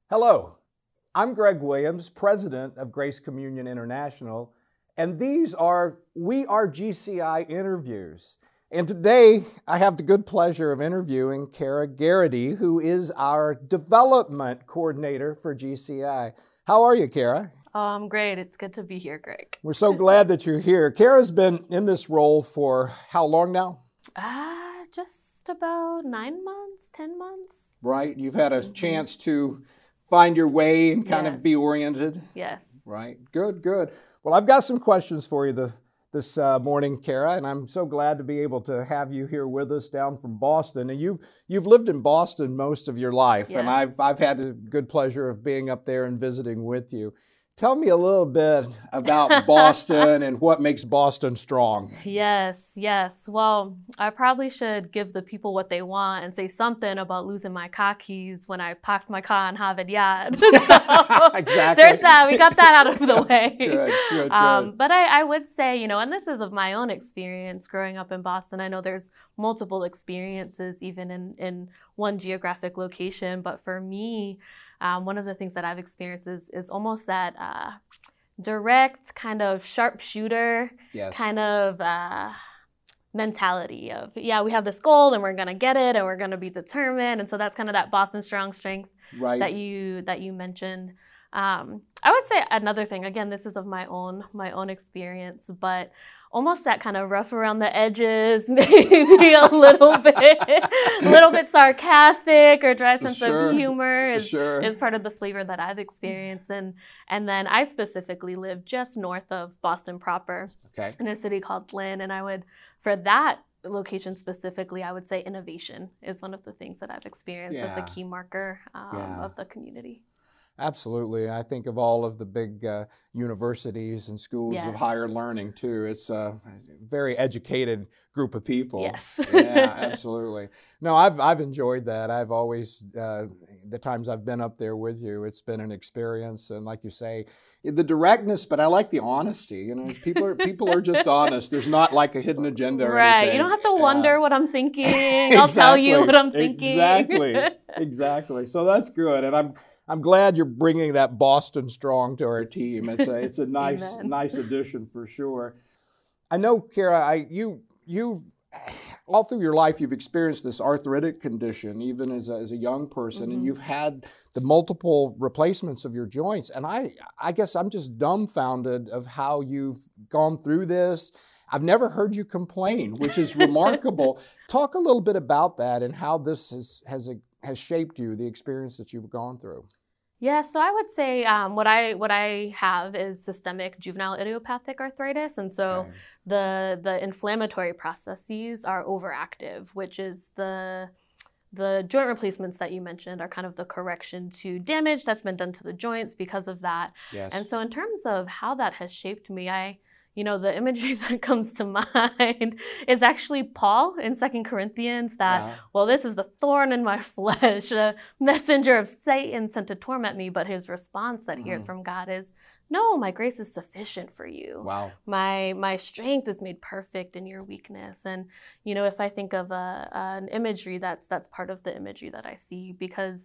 Hello, I'm Greg Williams, president of Grace Communion International, and these are We Are GCI interviews. And today I have the good pleasure of interviewing Kara Garrity, who is our development coordinator for GCI. How are you, Kara? Oh, I'm great. It's good to be here, Greg. We're so glad that you're here. Kara's been in this role for how long now? Just about 9 months, 10 months. Right. You've had a chance to find your way and kind of be oriented. Yes. Right. Good, good. Well, I've got some questions for you this morning, Kara, and I'm so glad to be able to have you here with us down from Boston. And you've lived in Boston most of your life, yes. And I've had the good pleasure of being up there and visiting with you. Tell me a little bit about Boston and what makes Boston strong. Yes, yes. Well, I probably should give the people what they want and say something about losing my car keys when I parked my car on Harvard Yard. So exactly. There's that. We got that out of the way. Good. But I would say, and this is of my own experience growing up in Boston. I know there's multiple experiences even in one geographic location. But for me, one of the things that I've experienced is almost that direct kind of sharpshooter kind of mentality of, we have this goal and we're going to get it and we're going to be determined. And so that's kind of that Boston strong strength that you mentioned. I would say another thing, again, this is of my own experience, but almost that kind of rough around the edges, maybe a little bit sarcastic or dry sense of humor is part of the flavor that I've experienced. And then I specifically live just north of Boston proper in a city called Lynn. And for that location specifically, I would say innovation is one of the things that I've experienced as a key marker of the community. Absolutely. I think of all of the big universities and schools of higher learning, too. It's a very educated group of people. Yes. Yeah, absolutely. No, I've enjoyed that. I've always, the times I've been up there with you, it's been an experience. And like you say, the directness, but I like the honesty. People are just honest. There's not like a hidden agenda or anything. You don't have to wonder what I'm thinking. I'll tell you what I'm thinking. Exactly. So that's good. And I'm glad you're bringing that Boston strong to our team. It's a nice addition for sure. I know, Kara, you've all through your life you've experienced this arthritic condition, even as a young person, and you've had the multiple replacements of your joints. And I guess I'm just dumbfounded of how you've gone through this. I've never heard you complain, which is remarkable. Talk a little bit about that and how this has shaped you, the experience that you've gone through. Yeah, so I would say what I have is systemic juvenile idiopathic arthritis, and so the inflammatory processes are overactive, which is the joint replacements that you mentioned are kind of the correction to damage that's been done to the joints because of that. Yes. And so in terms of how that has shaped me, the imagery that comes to mind is actually Paul in 2 Corinthians that, this is the thorn in my flesh, a messenger of Satan sent to torment me, but his response that he hears from God is, no, my grace is sufficient for you. Wow. My strength is made perfect in your weakness. And, if I think of an imagery, that's part of the imagery that I see because,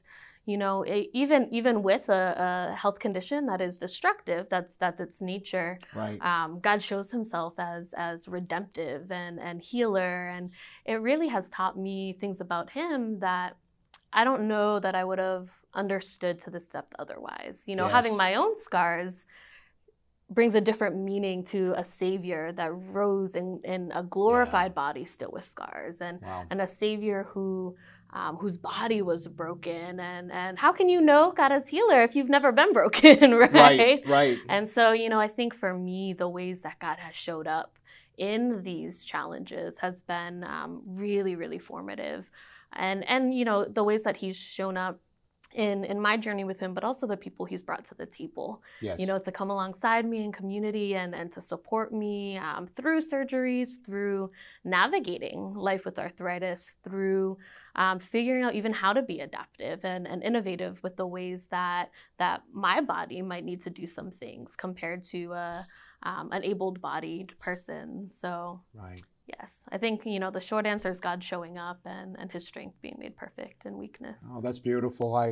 even with a health condition that is destructive, that's its nature. Right. God shows himself as redemptive and healer. And it really has taught me things about him that I don't know that I would have understood to this depth otherwise. Having my own scars brings a different meaning to a savior that rose in a glorified body still with scars and a savior whose body was broken. And how can you know God as healer if you've never been broken, right? Right. And so, I think for me, the ways that God has showed up in these challenges has been really, really formative. And the ways that he's shown up in my journey with him, but also the people he's brought to the table. Yes. To come alongside me in community and to support me through surgeries, through navigating life with arthritis, through figuring out even how to be adaptive and innovative with the ways that my body might need to do some things compared to an able-bodied person. So. Right. Yes, I think, the short answer is God showing up and his strength being made perfect in weakness. Oh, that's beautiful.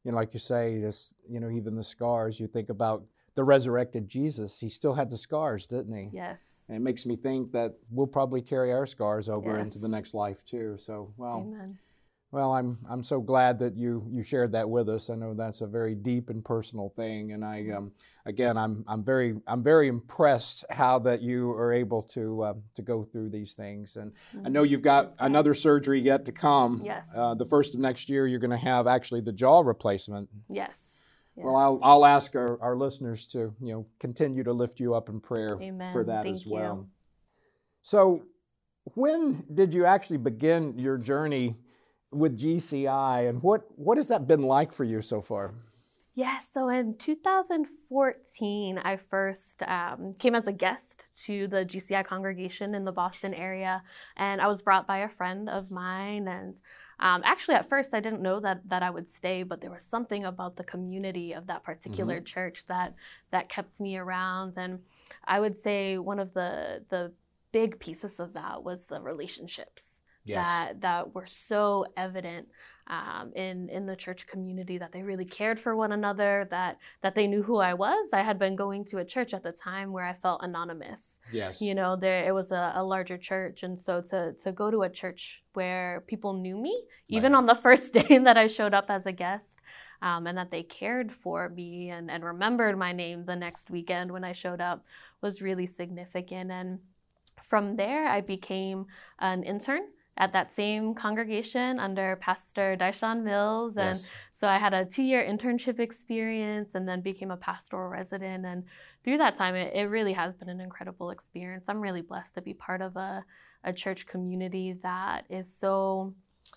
like you say, this, even the scars, you think about the resurrected Jesus, he still had the scars, didn't he? Yes. And it makes me think that we'll probably carry our scars over Yes. into the next life too. So, Amen. Well, I'm so glad that you shared that with us. I know that's a very deep and personal thing, and I'm very impressed how that you are able to go through these things. And I know you've got another surgery yet to come. Yes. The first of next year, you're going to have actually the jaw replacement. Yes. Well, I'll ask our listeners to continue to lift you up in prayer Amen. for that Thank as well. you. So, when did you actually begin your journey with GCI, and what has that been like for you so far? Yes, so in 2014, I first came as a guest to the GCI congregation in the Boston area, and I was brought by a friend of mine. And actually, at first, I didn't know that I would stay, but there was something about the community of that particular church that kept me around. And I would say one of the big pieces of that was the relationships. Yes. That were so evident in the church community, that they really cared for one another, that they knew who I was. I had been going to a church at the time where I felt anonymous. Yes. It was a larger church, and so to go to a church where people knew me, even on the first day that I showed up as a guest, and that they cared for me and remembered my name the next weekend when I showed up, was really significant. And from there, I became an intern at that same congregation under Pastor Daishan Mills. And so I had a 2-year internship experience and then became a pastoral resident. And through that time, it really has been an incredible experience. I'm really blessed to be part of a church community that is so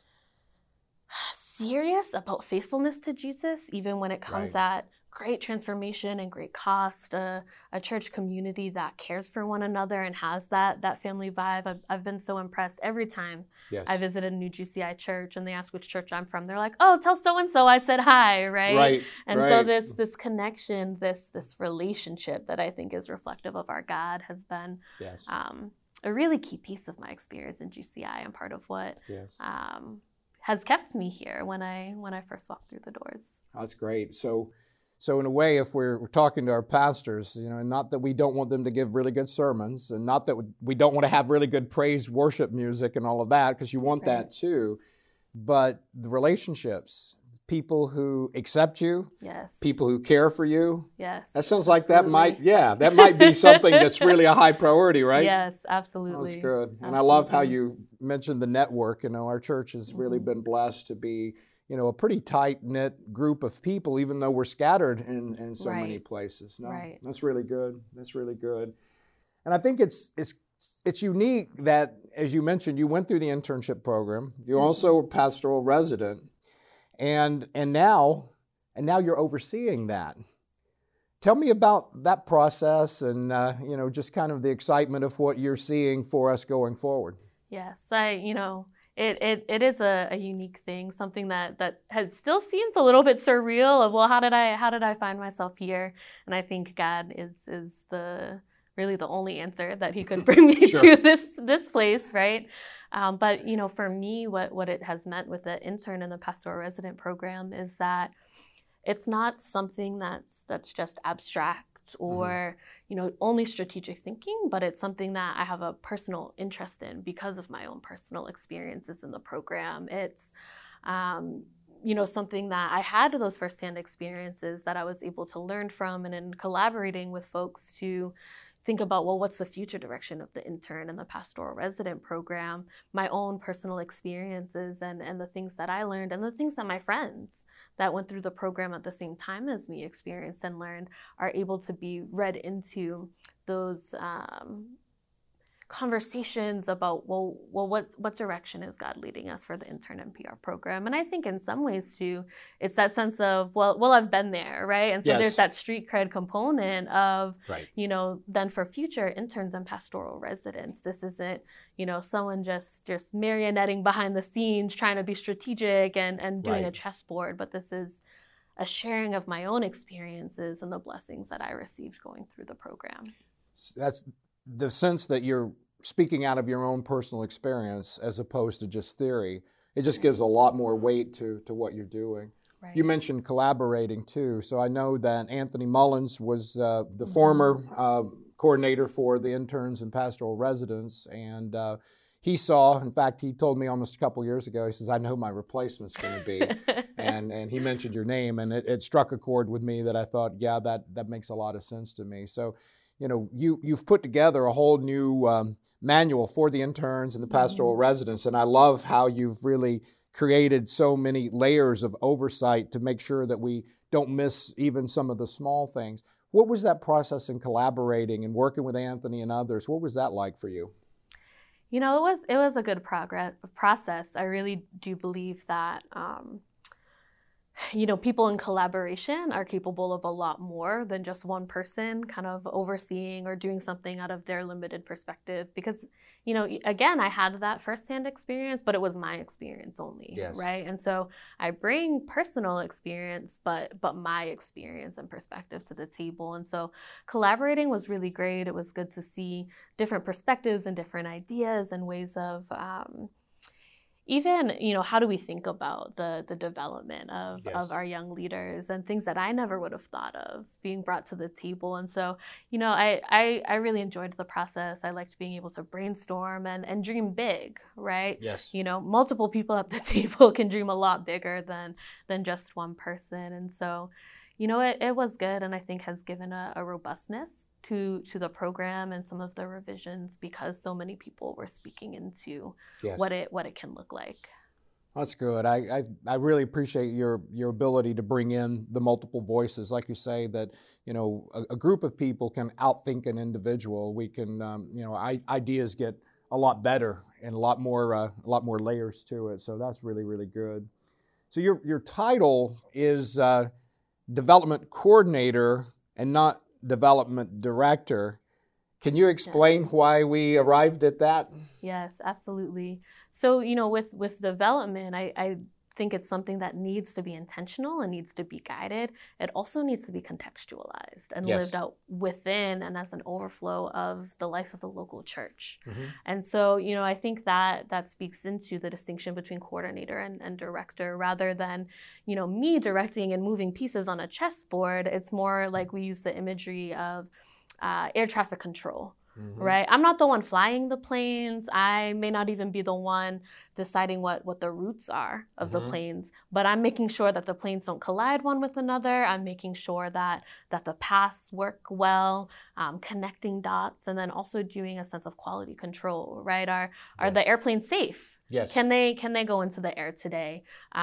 serious about faithfulness to Jesus, even when it comes at great transformation and great cost, a church community that cares for one another and has that family vibe. I've been so impressed every time I visit a new GCI church and they ask which church I'm from. They're like, "Oh, tell so-and-so I said hi," right? So this connection, this relationship that I think is reflective of our God has been a really key piece of my experience in GCI and part of what has kept me here when I first walked through the doors. That's great. So in a way, if we're talking to our pastors, and not that we don't want them to give really good sermons, and not that we don't want to have really good praise worship music and all of that, because you want that too, but the relationships, people who accept you, people who care for you, that sounds like that might be something that's really a high priority, right? Yes, absolutely. That's good. And I love how you mentioned the network. Our church has really been blessed to be a pretty tight-knit group of people, even though we're scattered in so many places. That's really good. That's really good. And I think it's unique that, as you mentioned, you went through the internship program. You're also a pastoral resident, and now you're overseeing that. Tell me about that process and just kind of the excitement of what you're seeing for us going forward. Yes, It is a unique thing, something that still seems a little bit surreal of, well, how did I find myself here? And I think God is really the only answer that He could bring me to this place, right? But for me, what it has meant with the intern and the pastoral resident program is that it's not something that's just abstract or only strategic thinking, but it's something that I have a personal interest in because of my own personal experiences in the program. It's something that I had those firsthand experiences that I was able to learn from, and in collaborating with folks to think about, well, what's the future direction of the intern and the pastoral resident program, my own personal experiences and the things that I learned and the things that my friends that went through the program at the same time as me experienced and learned are able to be read into those conversations about, well, what direction is God leading us for the intern and PR program? And I think in some ways too, it's that sense of, well, I've been there, right? And so there's that street cred component of, then for future interns and pastoral residents, this isn't, someone just marionetting behind the scenes, trying to be strategic and doing a chessboard, but this is a sharing of my own experiences and the blessings that I received going through the program. That's the sense that you're speaking out of your own personal experience as opposed to just theory. it just gives a lot more weight to what you're doing. Right. You mentioned collaborating too. So I know that Anthony Mullins was the former coordinator for the interns and pastoral residents, and he saw, in fact, he told me almost a couple years ago, he says, I know who my replacement's going to be. and he mentioned your name, and it struck a chord with me that I thought, yeah, that makes a lot of sense to me. So, you know, you've put together a whole new manual for the interns and the pastoral residents, and I love how you've really created so many layers of oversight to make sure that we don't miss even some of the small things. What was that process in collaborating and working with Anthony and others? What was that like for you? You know, it was a good process. I really do believe that, you know, people in collaboration are capable of a lot more than just one person kind of overseeing or doing something out of their limited perspective. Because, you know, again, I had that firsthand experience, but it was my experience only, right? And so I bring personal experience, but my experience and perspective to the table. And so collaborating was really great. It was good to see different perspectives and different ideas and ways of even, you know, how do we think about the development of our young leaders and things that I never would have thought of being brought to the table. And so, you know, I really enjoyed the process. I liked being able to brainstorm and dream big, right? Yes. You know, multiple people at the table can dream a lot bigger than just one person. And so, you know, it was good, and I think has given a robustness to the program and some of the revisions, because so many people were speaking into what it can look like. That's good. I really appreciate your ability to bring in the multiple voices, like you say, that, you know, a group of people can outthink an individual. We can, you know, ideas get a lot better and a lot more layers to it. So that's really, really good. So your title is development coordinator and not development director. Can you explain why we arrived at that? Yes, absolutely. So, you know, with development, I think it's something that needs to be intentional and needs to be guided. It also needs to be contextualized and lived out within and as an overflow of the life of the local church. And so, you know, I think that speaks into the distinction between coordinator and director, rather than, you know, me directing and moving pieces on a chessboard. It's more like we use the imagery of air traffic control. Right? I'm not the one flying the planes. I may not even be the one deciding what the routes are of the planes, but I'm making sure that the planes don't collide one with another. I'm making sure that the paths work well, connecting dots, and then also doing a sense of quality control, right? Are the airplanes safe? Yes. Can they go into the air today?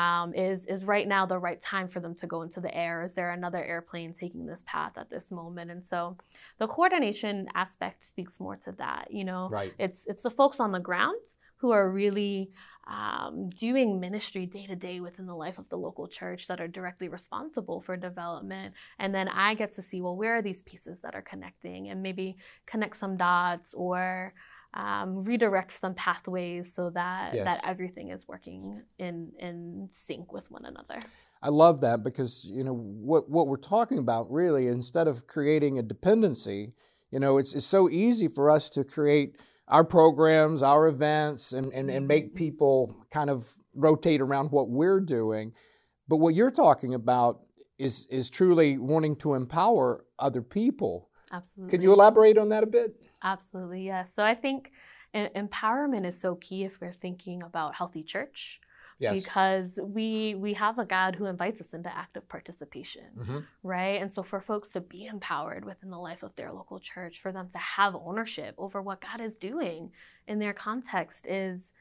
Is right now the right time for them to go into the air? Is there another airplane taking this path at this moment? And so the coordination aspect speaks more to that. You know, it's the folks on the ground who are really doing ministry day to day within the life of the local church that are directly responsible for development. And then I get to see, well, where are these pieces that are connecting, and maybe connect some dots or redirect some pathways so that everything is working in sync with one another. I love that, because, you know, what we're talking about really, instead of creating a dependency, you know, it's so easy for us to create our programs, our events, and make people kind of rotate around what we're doing. But what you're talking about is truly wanting to empower other people. Absolutely. Can you elaborate on that a bit? Absolutely, yes. So I think empowerment is so key if we're thinking about healthy church. Yes. Because we have a God who invites us into active participation, right? And so for folks to be empowered within the life of their local church, for them to have ownership over what God is doing in their context is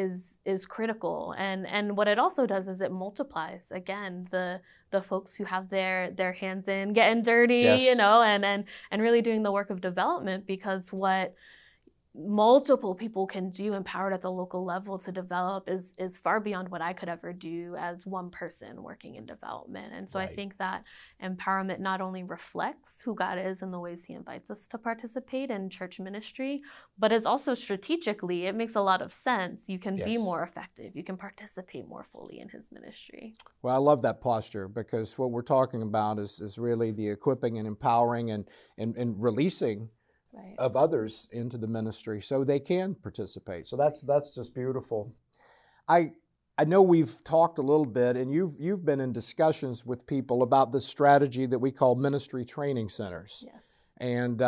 critical. And what it also does is it multiplies, again, the folks who have their hands in getting dirty, you know, and really doing the work of development, because what multiple people can do empowered at the local level to develop is far beyond what I could ever do as one person working in development. And so I think that empowerment not only reflects who God is and the ways he invites us to participate in church ministry, but is also strategically, it makes a lot of sense. You can be more effective. You can participate more fully in his ministry. Well, I love that posture, because what we're talking about is really the equipping and empowering and releasing of others into the ministry so they can participate. So that's just beautiful. I I know we've talked a little bit, and you've been in discussions with people about the strategy that we call ministry training centers. Yes. And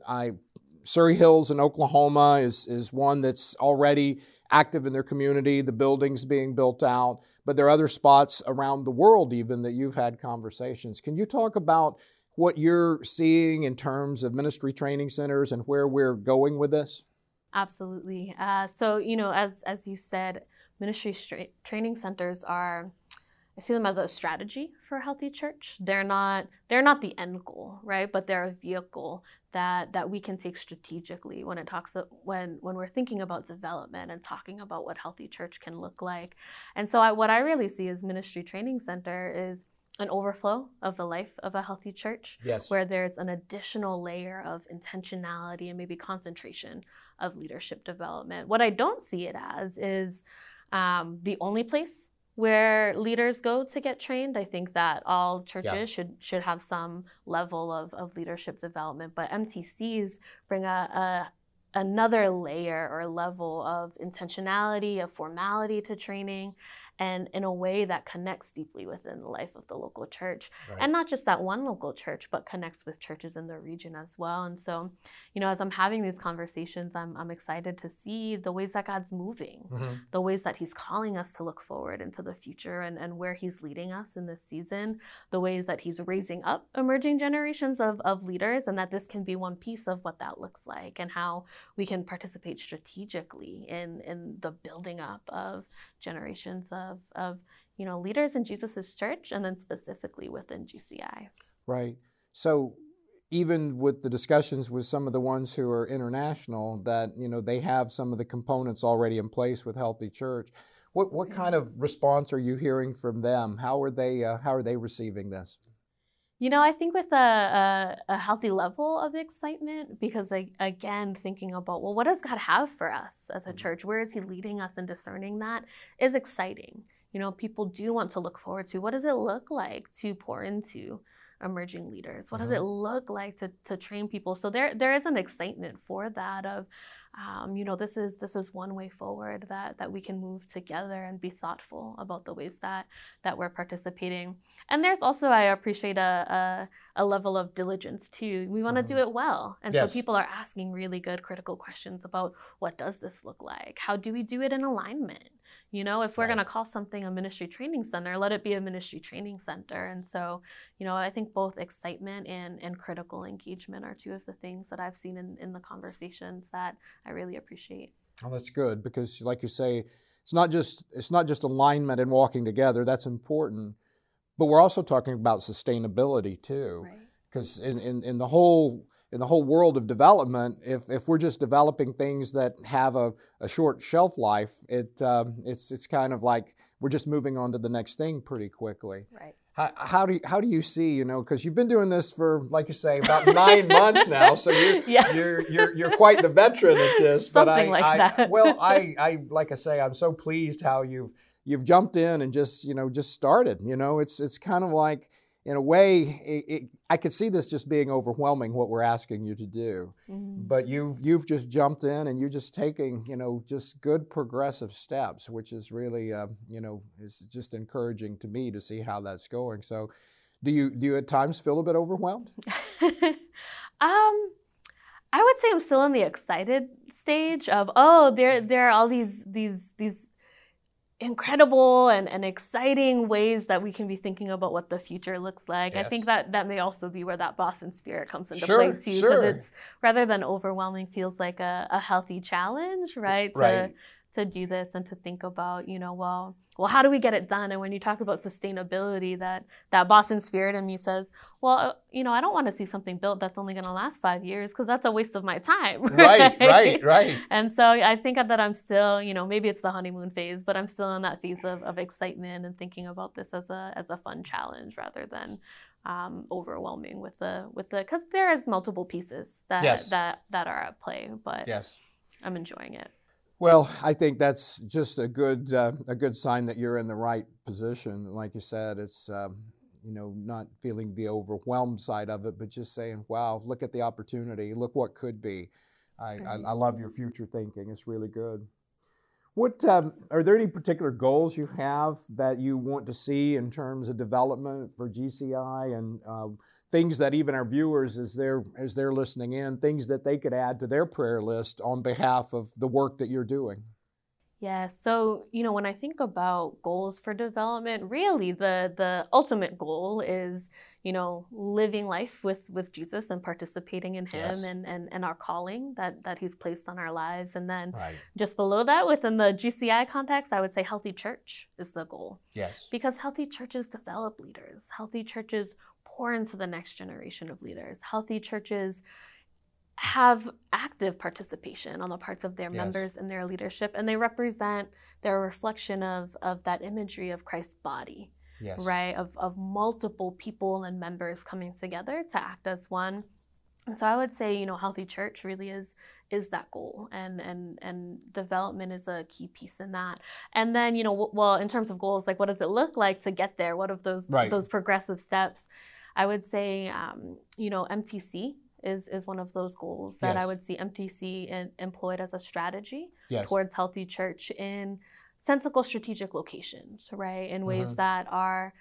Surrey Hills in Oklahoma is one that's already active in their community. The building's being built out, but there are other spots around the world even that you've had conversations. Can you talk about what you're seeing in terms of ministry training centers and where we're going with this? Absolutely. So, as you said, ministry training centers I see them as a strategy for a healthy church. They're not the end goal, right? But they're a vehicle that we can take strategically when we're thinking about development and talking about what healthy church can look like. And so what I really see as ministry training center is an overflow of the life of a healthy church, yes, where there's an additional layer of intentionality and maybe concentration of leadership development. What I don't see it as is the only place where leaders go to get trained. I think that all churches should have some level of leadership development, but MTCs bring another layer or level of intentionality, of formality to training, and in a way that connects deeply within the life of the local church. Right. And not just that one local church, but connects with churches in the region as well. And so, as I'm having these conversations, I'm excited to see the ways that God's moving, the ways that he's calling us to look forward into the future and where he's leading us in this season, the ways that he's raising up emerging generations of leaders, and that this can be one piece of what that looks like and how we can participate strategically in the building up of generations of leaders in Jesus's church, and then specifically within GCI. Right. So even with the discussions with some of the ones who are international, that they have some of the components already in place with Healthy Church. What kind of response are you hearing from them? How are they receiving this? I think with a healthy level of excitement, because again, thinking about, well, what does God have for us as a church? Where is he leading us, and discerning that is exciting. People do want to look forward to, what does it look like to pour into emerging leaders? What does it look like to train people? So there is an excitement for that of, this is one way forward that we can move together and be thoughtful about the ways that we're participating. And there's also, I appreciate a level of diligence too. We want to do it well. And so people are asking really good critical questions about, what does this look like? How do we do it in alignment? If we're going to call something a ministry training center, let it be a ministry training center. And so, I think both excitement and critical engagement are two of the things that I've seen in the conversations that I really appreciate. Oh, that's good, because like you say, it's not just alignment and walking together. That's important, but we're also talking about sustainability too. Right. Because in the whole world of development, if we're just developing things that have a short shelf life, it's kind of like we're just moving on to the next thing pretty quickly. Right. How do you see, because you've been doing this for, like you say, about 9 months now, so you're quite the veteran at this. Something like that. Well, I like I say, I'm so pleased how you've jumped in and just started. It's kind of like, in a way, I could see this just being overwhelming, what we're asking you to do. But you've just jumped in, and you're just taking, just good progressive steps, which is really, is just encouraging to me to see how that's going. So do you at times feel a bit overwhelmed? I would say I'm still in the excited stage of, there are all these incredible and exciting ways that we can be thinking about what the future looks like. Yes. I think that may also be where that Boston spirit comes into play too, because it's, rather than overwhelming, feels like a healthy challenge, right? To do this and to think about, well, how do we get it done? And when you talk about sustainability, that Boston spirit in me says, well, I don't want to see something built that's only going to last 5 years, because that's a waste of my time. Right. And so I think that I'm still, maybe it's the honeymoon phase, but I'm still in that phase of excitement and thinking about this as a fun challenge rather than overwhelming with the because there is multiple pieces that are at play, but I'm enjoying it. Well, I think that's just a good sign that you're in the right position. Like you said, it's not feeling the overwhelmed side of it, but just saying, wow, look at the opportunity, look what could be. I love your future thinking. It's really good. What are there any particular goals you have that you want to see in terms of development for GCI, and things that even our viewers, as they're listening in, things that they could add to their prayer list on behalf of the work that you're doing? Yeah, so, when I think about goals for development, really the ultimate goal is, living life with Jesus and participating in him, Yes. and our calling that he's placed on our lives. And then Right. just below that, within the GCI context, I would say healthy church is the goal. Yes. Because healthy churches develop leaders. Healthy churches pour into the next generation of leaders. Healthy churches have active participation on the parts of their Yes. members and their leadership, and they're a reflection of that imagery of Christ's body, Yes. right? Of multiple people and members coming together to act as one. And so I would say, healthy church really is that goal, and development is a key piece in that. And then, well, in terms of goals, like what does it look like to get there? What of those Right. those progressive steps? I would say, MTC is one of those goals that Yes. I would see MTC employed as a strategy Yes. towards healthy church in sensible strategic locations, right? In ways that are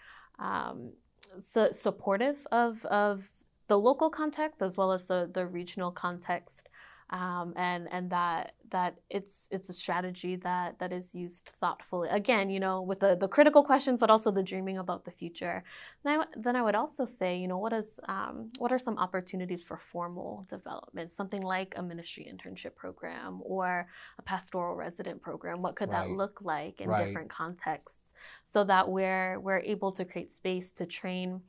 supportive of the local context as well as the regional context, and that it's a strategy that is used thoughtfully. Again, with the critical questions, but also the dreaming about the future. Then I would also say, what are some opportunities for formal development? Something like a ministry internship program or a pastoral resident program. What could that Right. look like in Right. different contexts, so that we're able to create space to train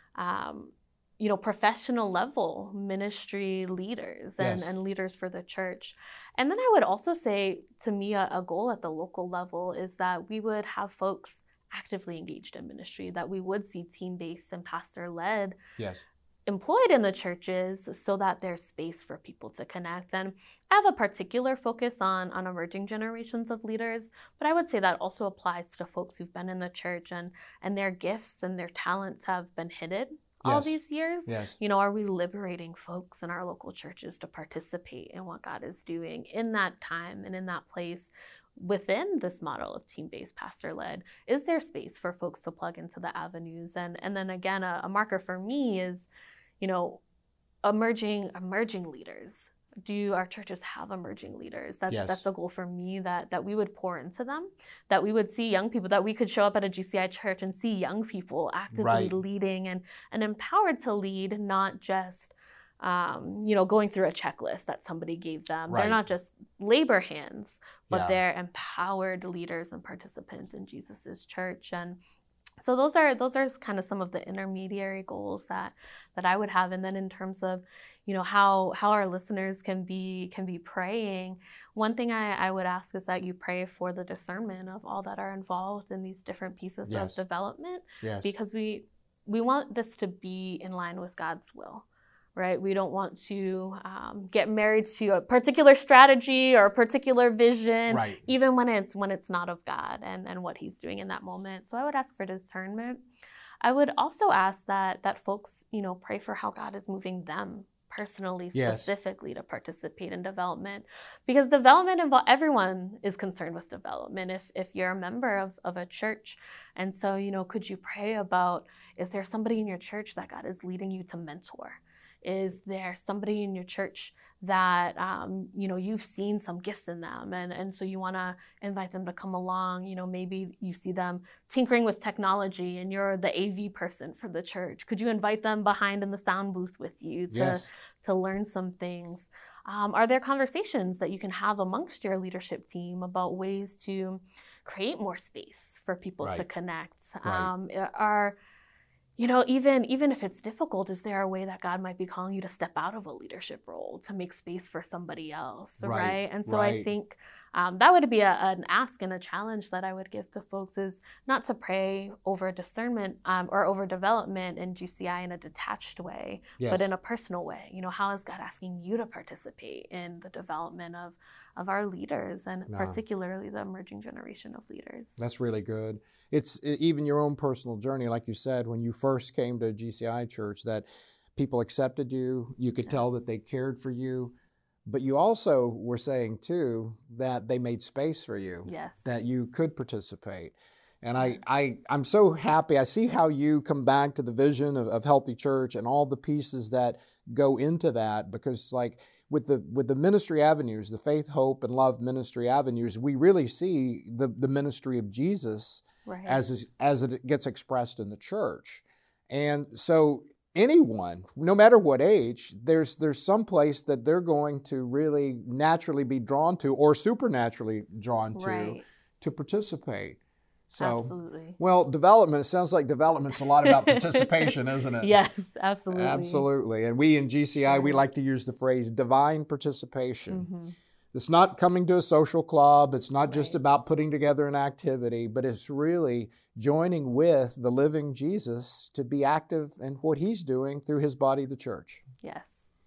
professional level ministry leaders Yes. and leaders for the church. And then I would also say, to me, a goal at the local level is that we would have folks actively engaged in ministry, that we would see team-based and pastor-led Yes. employed in the churches, so that there's space for people to connect. And I have a particular focus on emerging generations of leaders, but I would say that also applies to folks who've been in the church and their gifts and their talents have been hidden all Yes. these years. Yes. Are we liberating folks in our local churches to participate in what God is doing in that time and in that place within this model of team-based pastor-led? Is there space for folks to plug into the avenues? And then again, a marker for me is, emerging leaders. Do our churches have emerging leaders? Yes. That's a goal for me, that we would pour into them, that we would see young people, that we could show up at a GCI church and see young people actively Right. leading and empowered to lead, not just going through a checklist that somebody gave them. Right. They're not just labor hands, but Yeah. they're empowered leaders and participants in Jesus's church. And so those are kind of some of the intermediary goals that I would have. And then in terms of, how our listeners can be praying, one thing I would ask is that you pray for the discernment of all that are involved in these different pieces Yes. of development, Yes. because we want this to be in line with God's will. Right? We don't want to get married to a particular strategy or a particular vision, Right. even when it's not of God and what he's doing in that moment. So I would ask for discernment. I would also ask that folks, pray for how God is moving them personally, Yes. specifically, to participate in development, because development everyone is concerned with development if you're a member of a church. And so, could you pray about, is there somebody in your church that God is leading you to mentor? Is there somebody in your church that, you've seen some gifts in them, and so you want to invite them to come along? Maybe you see them tinkering with technology and you're the AV person for the church. Could you invite them behind in the sound booth with you Yes. to learn some things? Are there conversations that you can have amongst your leadership team about ways to create more space for people to Right. connect? Right. Even if it's difficult, is there a way that God might be calling you to step out of a leadership role to make space for somebody else, right? And so I think that would be an ask and a challenge that I would give to folks, is not to pray over discernment or over development in GCI in a detached way, Yes. but in a personal way. How is God asking you to participate in the development of our leaders, and particularly the emerging generation of leaders? That's really good. It's even your own personal journey, like you said, when you first came to GCI Church, that people accepted you. You could tell that they cared for you. But you also were saying, too, that they made space for you, Yes. that you could participate. And I'm so happy. I see how you come back to the vision of Healthy Church and all the pieces that go into that, because like with the ministry avenues, the faith, hope, and love ministry avenues, we really see the ministry of Jesus Right. as it gets expressed in the church. And so anyone, no matter what age, there's some place that they're going to really naturally be drawn to or supernaturally drawn to participate. So, absolutely. Well, development, it sounds like development's a lot about participation, isn't it? Yes, absolutely. Absolutely. And we in GCI, we like to use the phrase divine participation. Mm-hmm. It's not coming to a social club. It's not just Right. about putting together an activity, but it's really joining with the living Jesus to be active in what he's doing through his body, the church. Yes.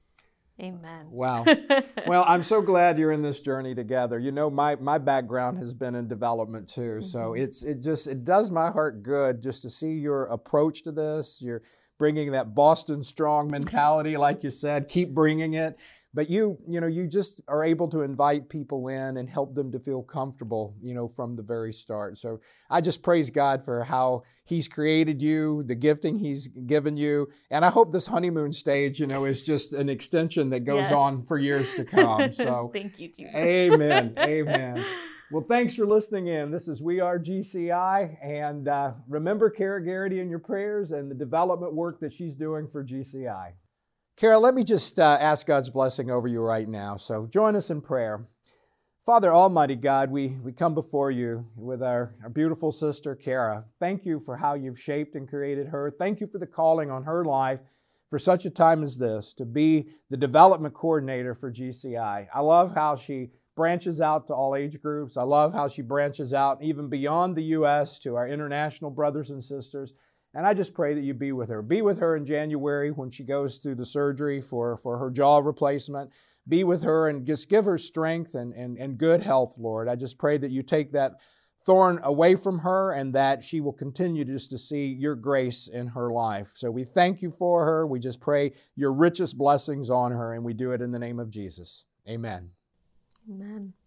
Amen. Wow. Well, I'm so glad you're in this journey together. You know, my background has been in development too. So it does my heart good just to see your approach to this. You're bringing that Boston strong mentality, like you said, keep bringing it. But you just are able to invite people in and help them to feel comfortable, from the very start. So I just praise God for how he's created you, the gifting he's given you. And I hope this honeymoon stage, is just an extension that goes on for years to come. So thank you, Jesus. Amen. Amen. Well, thanks for listening in. This is We Are GCI. And remember Kara Garrity in your prayers and the development work that she's doing for GCI. Kara, let me just ask God's blessing over you right now. So join us in prayer. Father, Almighty God, we come before you with our beautiful sister, Kara. Thank you for how you've shaped and created her. Thank you for the calling on her life for such a time as this, to be the development coordinator for GCI. I love how she branches out to all age groups. I love how she branches out even beyond the U.S. to our international brothers and sisters. And I just pray that you be with her. Be with her in January when she goes through the surgery for her jaw replacement. Be with her and just give her strength and good health, Lord. I just pray that you take that thorn away from her and that she will continue just to see your grace in her life. So we thank you for her. We just pray your richest blessings on her, and we do it in the name of Jesus. Amen. Amen.